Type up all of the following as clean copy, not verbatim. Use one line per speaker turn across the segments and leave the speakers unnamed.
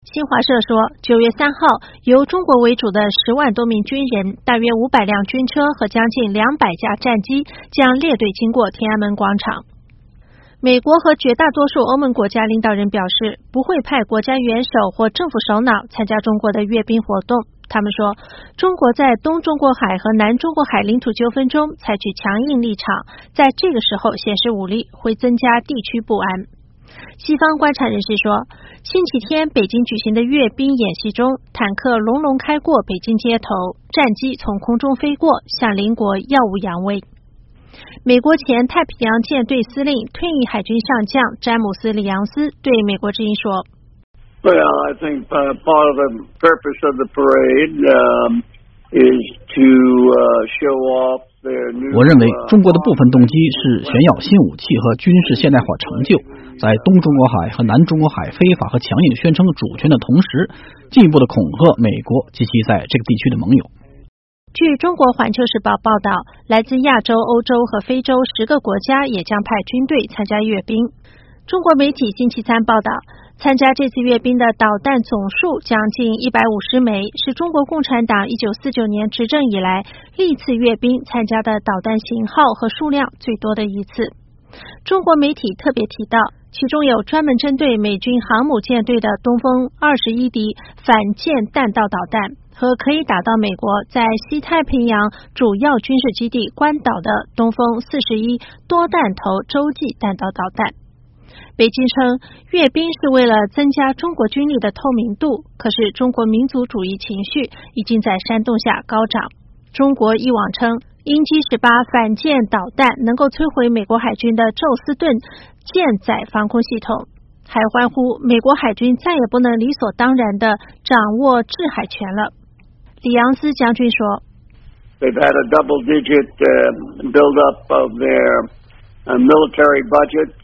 新华社说，9月3号，由中国为主的10万多名军人，大约500辆军车和将近200架战机将列队经过天安门广场。美国和绝大多数欧盟国家领导人表示，不会派国家元首或政府首脑参加中国的阅兵活动。他们说，中国在东中国海和南中国海领土纠纷中采取强硬立场，在这个时候显示武力会增加地区不安。西方观察人士说，星期天北京举行的阅兵演习中，坦克隆隆开过北京街头，战机从空中飞过，向邻国耀武扬威。美国前太平洋舰队司令、退役海军上将詹姆斯·里昂斯对美国之音说
：“Well, I think part of the purpose of the parade is to show off their new。”
我认为中国的部分动机是炫耀新武器和军事现代化成就，在东中国海和南中国海非法和强硬宣称主权的同时，进一步的恐吓美国及其在这个地区的盟友。
据中国环球时报报道，来自亚洲、欧洲和非洲10个国家也将派军队参加阅兵。中国媒体星期三报道，参加这次阅兵的导弹总数将近150枚，是中国共产党1949年执政以来历次阅兵参加的导弹型号和数量最多的一次。中国媒体特别提到，其中有专门针对美军航母舰队的东风21敌反舰弹道导弹和可以打到美国在西太平洋主要军事基地关岛的东风41多弹头洲际弹道导弹。北京称，阅兵是为了增加中国军力的透明度，可是中国民族主义情绪已经在煽动下高涨。中国以往称，鹰击18反舰导弹能够摧毁美国海军的宙斯盾舰载防空系统，还欢呼美国海军再也不能理所当然地掌握制海权了。里昂斯将军说
：“They've had a double-digit build-up of their military budget。”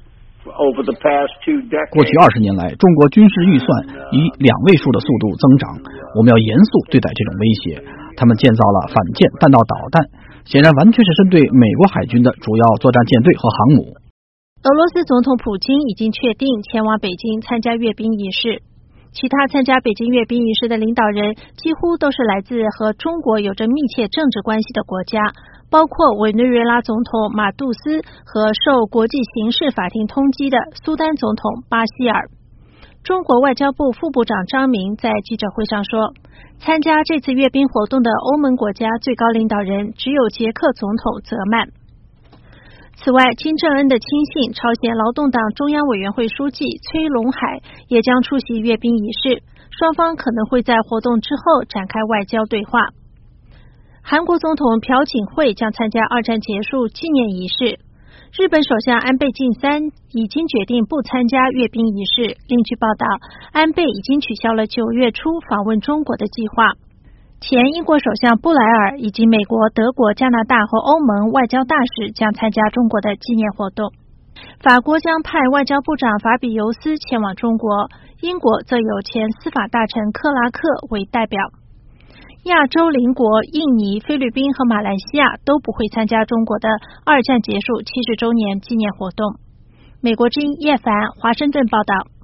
过去20年来，中国军事预算以2位数的速度增长。我们要严肃对待这种威胁。他们建造了反舰弹道导弹，显然完全是针对美国海军的主要作战舰队和航母。
俄罗斯总统普京已经确定前往北京参加阅兵仪式。其他参加北京阅兵仪式的领导人几乎都是来自和中国有着密切政治关系的国家，包括委内瑞拉总统马杜斯和受国际刑事法庭通缉的苏丹总统巴希尔。中国外交部副部长张明在记者会上说，参加这次阅兵活动的欧盟国家最高领导人只有捷克总统泽曼。此外，金正恩的亲信朝鲜劳动党中央委员会书记崔龙海也将出席阅兵仪式，双方可能会在活动之后展开外交对话。韩国总统朴槿惠将参加2战结束纪念仪式。日本首相安倍晋三已经决定不参加阅兵仪式。另据报道，安倍已经取消了9月初访问中国的计划。前英国首相布莱尔以及美国、德国、加拿大和欧盟外交大使将参加中国的纪念活动。法国将派外交部长法比尤斯前往中国，英国则有前司法大臣克拉克为代表。亚洲邻国印尼、菲律宾和马来西亚都不会参加中国的2战结束70周年纪念活动。美国之音叶凡华盛顿报道。